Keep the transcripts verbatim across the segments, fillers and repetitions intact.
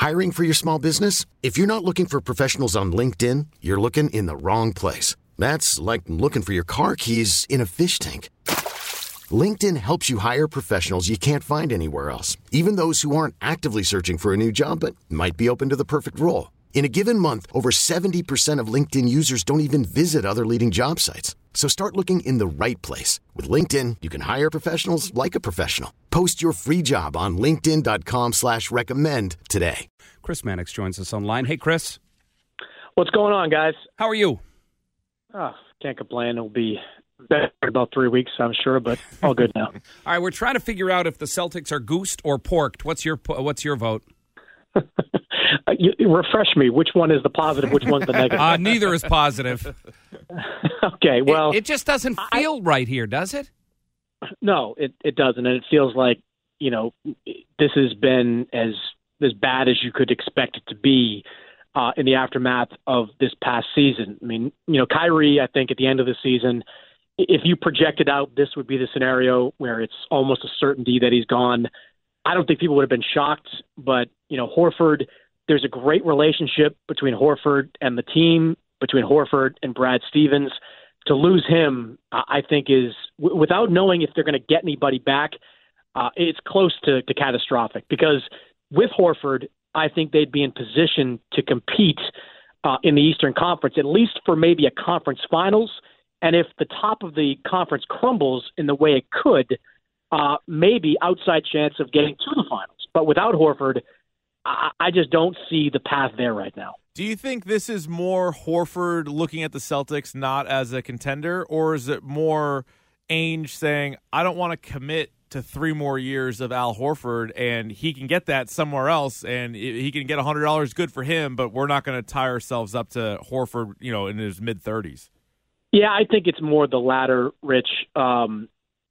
Hiring for your small business? If you're not looking for professionals on LinkedIn, you're looking in the wrong place. That's like looking for your car keys in a fish tank. LinkedIn helps you hire professionals you can't find anywhere else, even those who aren't actively searching for a new job but might be open to the perfect role. In a given month, over seventy percent of LinkedIn users don't even visit other leading job sites. So start looking in the right place. With LinkedIn, you can hire professionals like a professional. Post your free job on linkedin.com slash recommend today. Chris Mannix joins us online. Hey, Chris. What's going on, guys? How are you? Oh, can't complain. It'll be better in about three weeks, I'm sure, but all good now. All right, we're trying to figure out if the Celtics are goosed or porked. What's your What's your vote? you, you refresh me. Which one is the positive? Which one's the negative? Uh, neither is positive. Okay, well, it, it just doesn't feel I, right here, does it? No, it it doesn't, and it feels like you know this has been as as bad as you could expect it to be uh, in the aftermath of this past season. I mean, you know, Kyrie, I think at the end of the season, if you projected out this would be the scenario where it's almost a certainty that he's gone, I don't think people would have been shocked. But, you know, Horford, there's a great relationship between Horford and the team, between Horford and Brad Stevens. To lose him, I think, is, w- without knowing if they're going to get anybody back, uh, it's close to, to catastrophic. Because with Horford, I think they'd be in position to compete uh, in the Eastern Conference, at least for maybe a conference finals. And if the top of the conference crumbles in the way it could, uh, maybe outside chance of getting to the finals. But without Horford, I, I just don't see the path there right now. Do you think this is more Horford looking at the Celtics not as a contender, or is it more Ainge saying, I don't want to commit to three more years of Al Horford, and he can get that somewhere else, and he can get one hundred dollars good for him, but we're not going to tie ourselves up to Horford, you know, in his mid-thirties? Yeah, I think it's more the latter, Rich. Um,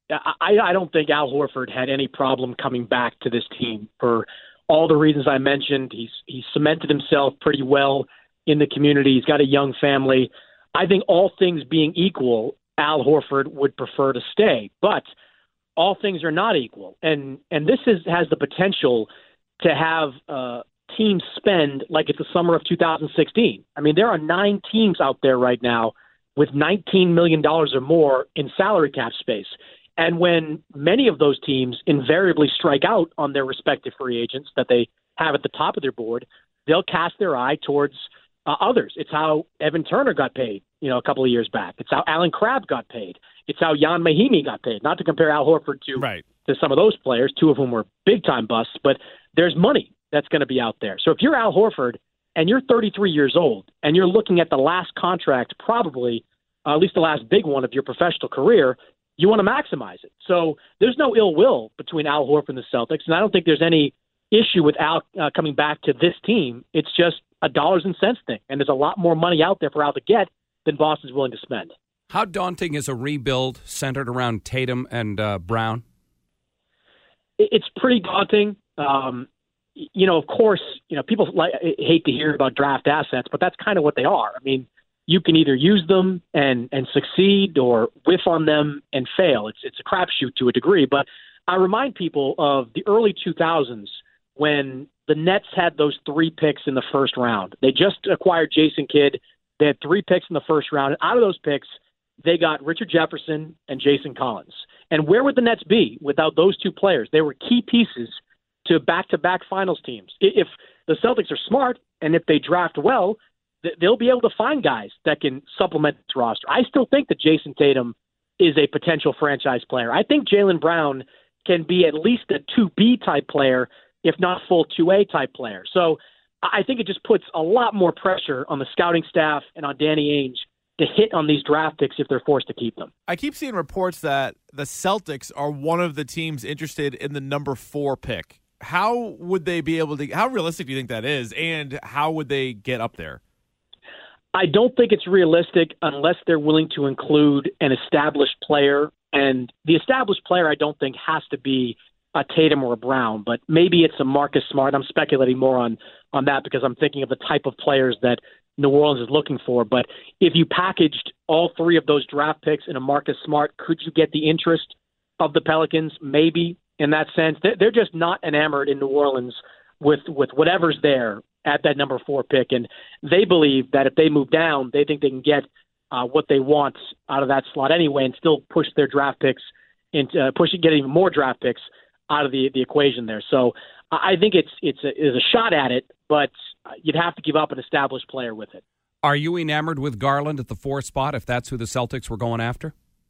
I, I don't think Al Horford had any problem coming back to this team for all the reasons I mentioned. He's he's cemented himself pretty well in the community. He's got a young family. I think all things being equal, Al Horford would prefer to stay. But all things are not equal. And and this is, has the potential to have uh, teams spend like it's the summer of two thousand sixteen. I mean, there are nine teams out there right now with nineteen million dollars or more in salary cap space. And when many of those teams invariably strike out on their respective free agents that they have at the top of their board, they'll cast their eye towards uh, others. It's how Evan Turner got paid, you know, a couple of years back. It's how Alan Crabb got paid. It's how Jan Mahimi got paid. Not to compare Al Horford to, right. to some of those players, two of whom were big-time busts, but there's money that's going to be out there. So if you're Al Horford and you're thirty-three years old and you're looking at the last contract, probably uh, at least the last big one of your professional career, you want to maximize it. So there's no ill will between Al Horford and the Celtics, and I don't think there's any issue with Al uh, coming back to this team. It's just a dollars and cents thing, and there's a lot more money out there for Al to get than Boston's willing to spend. How daunting is a rebuild centered around Tatum and uh, Brown? It's pretty daunting. Um, you know, of course, you know people like, hate to hear about draft assets, but that's kind of what they are. I mean, you can either use them and, and succeed or whiff on them and fail. It's it's a crapshoot to a degree. But I remind people of the early two thousands when the Nets had those three picks in the first round. They just acquired Jason Kidd. They had three picks in the first round. And out of those picks, they got Richard Jefferson and Jason Collins. And where would the Nets be without those two players? They were key pieces to back-to-back finals teams. If the Celtics are smart and if they draft well, they'll be able to find guys that can supplement this roster. I still think that Jason Tatum is a potential franchise player. I think Jaylen Brown can be at least a two B type player, if not full two A type player. So I think it just puts a lot more pressure on the scouting staff and on Danny Ainge to hit on these draft picks if they're forced to keep them. I keep seeing reports that the Celtics are one of the teams interested in the number four pick. How would they be able to – how realistic do you think that is, and how would they get up there? I don't think it's realistic unless they're willing to include an established player. And the established player I don't think has to be a Tatum or a Brown, but maybe it's a Marcus Smart. I'm speculating more on, on that because I'm thinking of the type of players that New Orleans is looking for. But if you packaged all three of those draft picks in a Marcus Smart, could you get the interest of the Pelicans? Maybe in that sense. They're just not enamored in New Orleans with with whatever's there at that number four pick. And they believe that if they move down, they think they can get uh, what they want out of that slot anyway and still push their draft picks into uh, push get even more draft picks out of the the equation there. So I think it's it's a, it's a shot at it, but you'd have to give up an established player with it. Are you enamored with Garland at the four spot if that's who the Celtics were going after?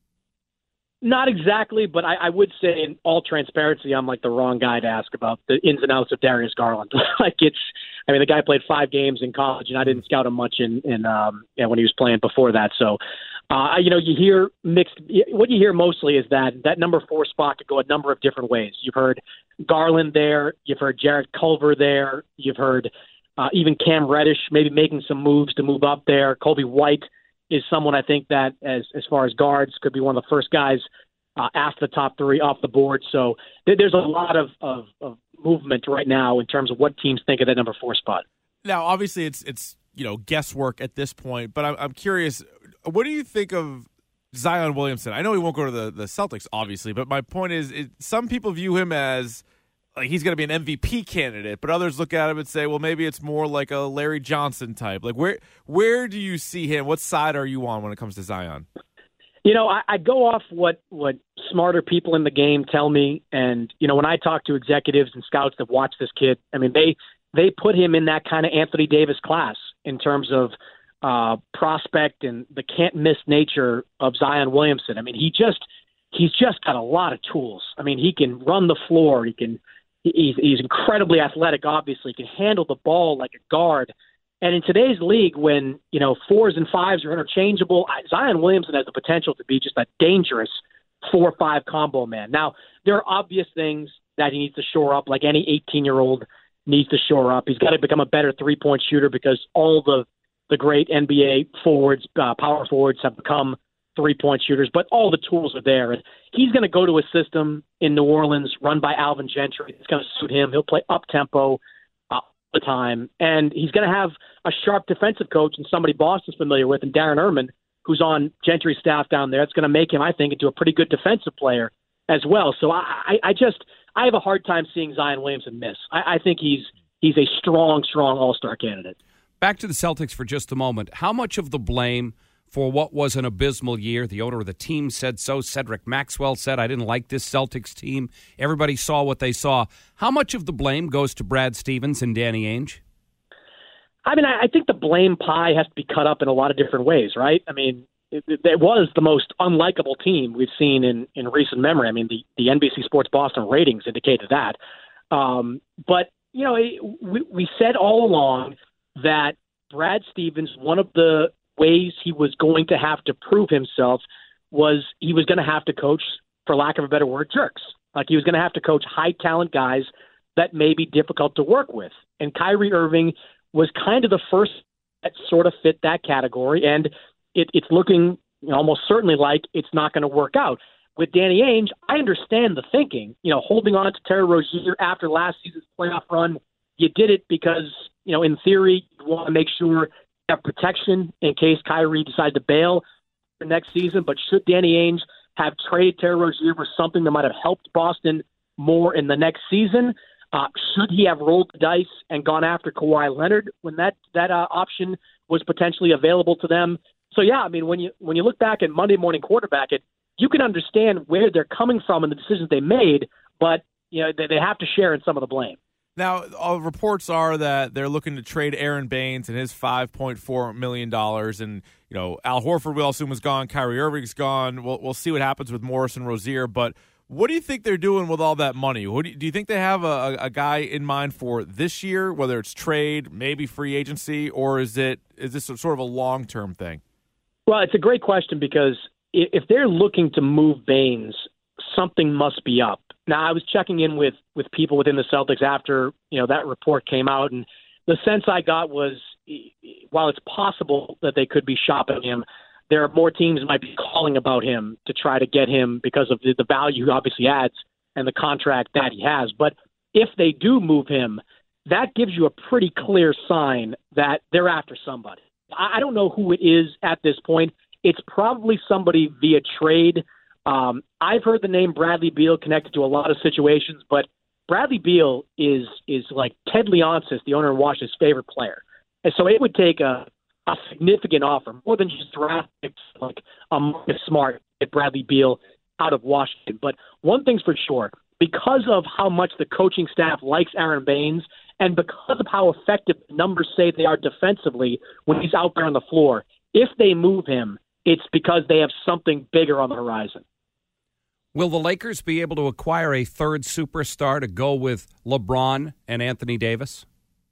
Not exactly, but I, I would say in all transparency, I'm like the wrong guy to ask about the ins and outs of Darius Garland. like it's, I mean, the guy played five games in college, and I didn't scout him much in, in um, you know, when he was playing before that. So, uh, you know, you hear mixed. What you hear mostly is that that number four spot could go a number of different ways. You've heard Garland there, you've heard Jarrett Culver there, you've heard uh, even Cam Reddish maybe making some moves to move up there. Kobe White is someone I think that, as as far as guards, could be one of the first guys uh, after the top three off the board. So th- there's a lot of, of, of movement right now in terms of what teams think of that number four spot. Now, obviously, it's it's you know guesswork at this point, but I'm, I'm curious, what do you think of Zion Williamson? I know he won't go to the, the Celtics, obviously, but my point is, it, some people view him as like he's going to be an M V P candidate, but others look at him and say, well, maybe it's more like a Larry Johnson type. Like, where where do you see him? What side are you on when it comes to Zion? You know, I, I go off what, what smarter people in the game tell me, and, you know, when I talk to executives and scouts that watch this kid, I mean, they they put him in that kind of Anthony Davis class in terms of uh, prospect and the can't-miss nature of Zion Williamson. I mean, he just he's just got a lot of tools. I mean, he can run the floor. He can he's, he's incredibly athletic, obviously. He can handle the ball like a guard. And in today's league, when, you know, fours and fives are interchangeable, Zion Williamson has the potential to be just a dangerous four or five combo man. Now, there are obvious things that he needs to shore up, like any eighteen-year-old needs to shore up. He's got to become a better three-point shooter because all the, the great N B A forwards, uh, power forwards have become three-point shooters, but all the tools are there. And he's going to go to a system in New Orleans run by Alvin Gentry. It's going to suit him. He'll play up-tempo uh, all the time. And he's going to have a sharp defensive coach and somebody Boston's familiar with, and Darren Erman, who's on Gentry's staff down there. It's going to make him, I think, into a pretty good defensive player as well. So I, I just I have a hard time seeing Zion Williamson miss. I, I think he's he's a strong, strong all-star candidate. Back to the Celtics for just a moment. How much of the blame for what was an abysmal year, the owner of the team said so, Cedric Maxwell said, I didn't like this Celtics team. Everybody saw what they saw. How much of the blame goes to Brad Stevens and Danny Ainge? I mean, I, I think the blame pie has to be cut up in a lot of different ways, right? I mean, it, it was the most unlikable team we've seen in, in recent memory. I mean, the, the N B C Sports Boston ratings indicated that. Um, but, you know, we, we said all along that Brad Stevens, one of the ways he was going to have to prove himself was he was going to have to coach, for lack of a better word, jerks. Like he was going to have to coach high-talent guys that may be difficult to work with. And Kyrie Irving was kind of the first that sort of fit that category, and it, it's looking you know, almost certainly like it's not going to work out. With Danny Ainge, I understand the thinking. You know, holding on to Terry Rozier after last season's playoff run, you did it because, you know, in theory, you want to make sure you have protection in case Kyrie decides to bail for next season. But should Danny Ainge have traded Terry Rozier for something that might have helped Boston more in the next season? Uh, should he have rolled the dice and gone after Kawhi Leonard when that that uh, option was potentially available to them? So yeah, I mean, when you when you look back at Monday Morning Quarterback, it you can understand where they're coming from and the decisions they made, but you know they, they have to share in some of the blame. Now, all reports are that they're looking to trade Aaron Baines and his five point four million dollars. And, you know, Al Horford, we all assume, is gone. Kyrie Irving's gone. We'll, we'll see what happens with Morris and Rozier. But what do you think they're doing with all that money? What do, you, do you think they have a, a guy in mind for this year, whether it's trade, maybe free agency, or is it is this sort of a long-term thing? Well, it's a great question because if they're looking to move Baines, something must be up. Now, I was checking in with, with people within the Celtics after, you know, that report came out, and the sense I got was, while it's possible that they could be shopping him, there are more teams that might be calling about him to try to get him because of the, the value he obviously adds and the contract that he has. But if they do move him, that gives you a pretty clear sign that they're after somebody. I, I don't know who it is at this point. It's probably somebody via trade. Um, I've heard the name Bradley Beal connected to a lot of situations, but Bradley Beal is is like Ted Leonsis, the owner of Washington's favorite player. And so it would take a, a significant offer, more than just draft picks, like a Marcus Smart, get Bradley Beal out of Washington. But one thing's for sure, because of how much the coaching staff likes Aaron Baines and because of how effective the numbers say they are defensively when he's out there on the floor, if they move him, it's because they have something bigger on the horizon. Will the Lakers be able to acquire a third superstar to go with LeBron and Anthony Davis?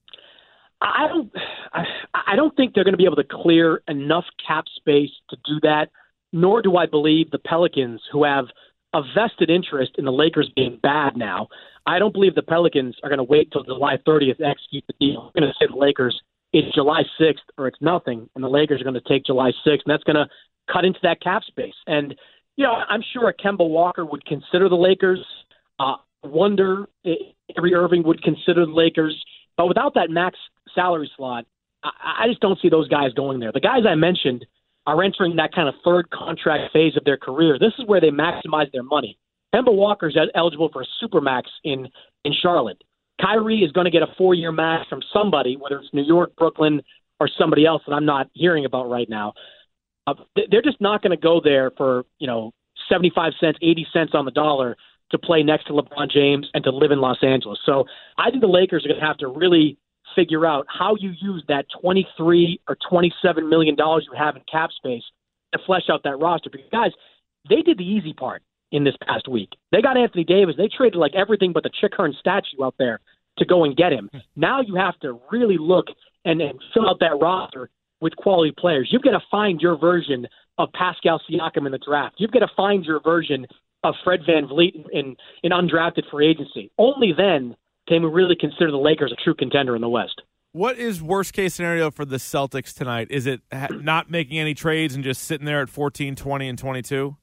I don't. I, I don't think they're going to be able to clear enough cap space to do that. Nor do I believe the Pelicans, who have a vested interest in the Lakers being bad now. I don't believe the Pelicans are going to wait till July thirtieth to execute the deal. I'm going to say the Lakers, it's July sixth or it's nothing, and the Lakers are going to take July sixth, and that's going to cut into that cap space. And you know, I'm sure Kemba Walker would consider the Lakers. Uh, wonder if Kyrie Irving would consider the Lakers. But without that max salary slot, I, I just don't see those guys going there. The guys I mentioned are entering that kind of third contract phase of their career. This is where they maximize their money. Kemba Walker is eligible for a supermax in, in Charlotte. Kyrie is going to get a four-year max from somebody, whether it's New York, Brooklyn, or somebody else that I'm not hearing about right now. Uh, they're just not going to go there for, you know, seventy-five cents, eighty cents on the dollar to play next to LeBron James and to live in Los Angeles. So I think the Lakers are going to have to really figure out how you use that twenty-three or twenty-seven million dollars you have in cap space to flesh out that roster. Because, guys, they did the easy part in this past week. They got Anthony Davis. They traded like everything but the Chick Hearn statue out there to go and get him. Now you have to really look and, and fill out that roster with quality players. You've got to find your version of Pascal Siakam in the draft. You've got to find your version of Fred VanVleet in, in undrafted free agency. Only then can we really consider the Lakers a true contender in the West. What is worst-case scenario for the Celtics tonight? Is it ha- not making any trades and just sitting there at fourteen, twenty, and twenty-two?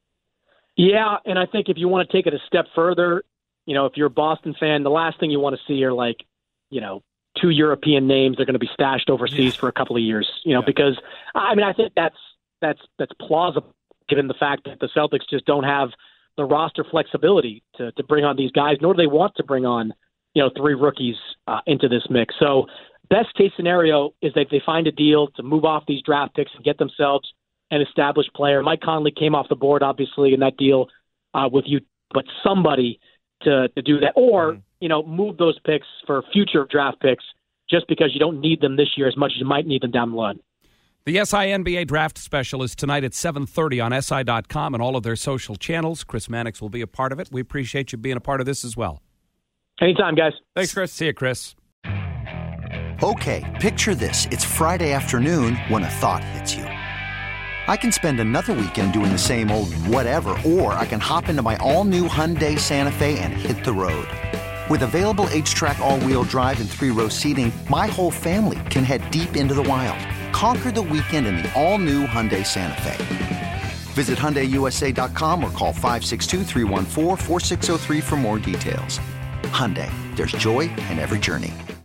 Yeah, and I think if you want to take it a step further, you know, if you're a Boston fan, the last thing you want to see are like, you know, two European names that are going to be stashed overseas yeah. for a couple of years, you know, yeah. because, I mean, I think that's that's that's plausible given the fact that the Celtics just don't have the roster flexibility to, to bring on these guys, nor do they want to bring on, you know, three rookies uh, into this mix. So best case scenario is that they find a deal to move off these draft picks and get themselves an established player. Mike Conley came off the board, obviously, in that deal uh, with you, but somebody to, to do that. Or, mm-hmm. you know, move those picks for future draft picks just because you don't need them this year as much as you might need them down the line. The S I N B A Draft Special is tonight at seven thirty on S I dot com and all of their social channels. Chris Mannix will be a part of it. We appreciate you being a part of this as well. Anytime, guys. Thanks, Chris. See you, Chris. Okay, picture this. It's Friday afternoon when a thought hits you. I can spend another weekend doing the same old whatever, or I can hop into my all-new Hyundai Santa Fe and hit the road. With available H-Track all-wheel drive and three-row seating, my whole family can head deep into the wild. Conquer the weekend in the all-new Hyundai Santa Fe. Visit Hyundai U S A dot com or call five six two, three one four, four six zero three for more details. Hyundai, there's joy in every journey.